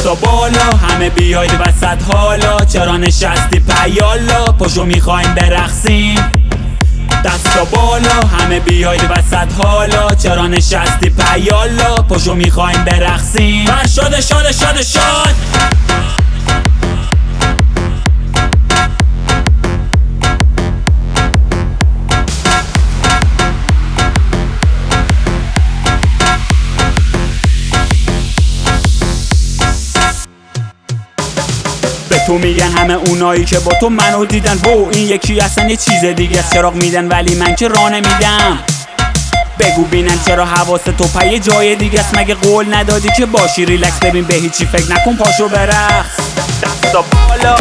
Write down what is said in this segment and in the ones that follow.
دستا بالا همه بیاید وسط حالا، چرا نشستی پیالا پاشو میخوایم برقصیم. دستا بالا همه بیاید وسط حالا، چرا نشستی پیالا پاشو میخوایم برقصیم. شاد شاد شاد شاد تو میگن همه اونایی که با تو منو دیدن بو این یکی اصلا یه چیز دیگه است. چراغ میدن ولی من که راه نمیدم. بگو بینن چرا حواست تو پای جای دیگه است. مگه قول ندادی که باشی ریلکس؟ ببین به هیچی فکر نکن پاشو برقص. دستا بالا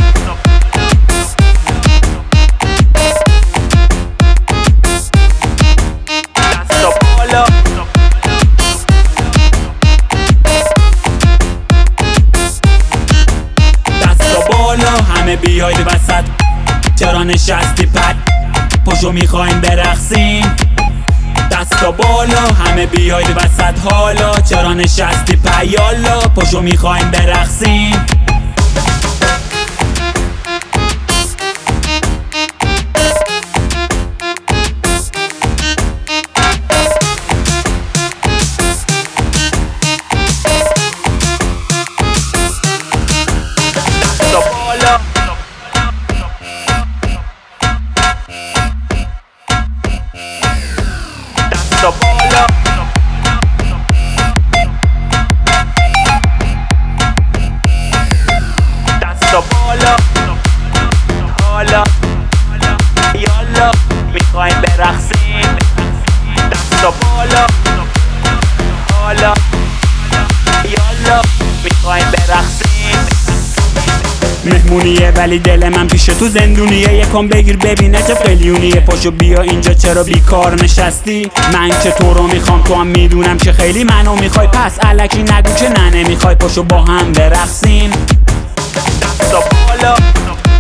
دستا بالا همه بیاید وسط، چرا نشستی پاشو میخوایم برقصیم. دستا بالا همه بیاید وسط حالا، چرا نشستی پیالا پاشو میخوایم برقصیم. دستا بالا دستا بالا حالا یالا میخوایم برقصیم. دستا بالا حالا یالا میخوایم برقصیم. مهمونیه ولی دل من پیش تو زندونیه، یکم بگیر ببینه چه قلیونیه. پاشو بیا اینجا چرا بیکار نشستی؟ من که تو رو میخوام، تو هم میدونم که خیلی منو میخوای، پس الکی نگو که نه نمیخوای. پاشو با هم برقصیم. دستا بالا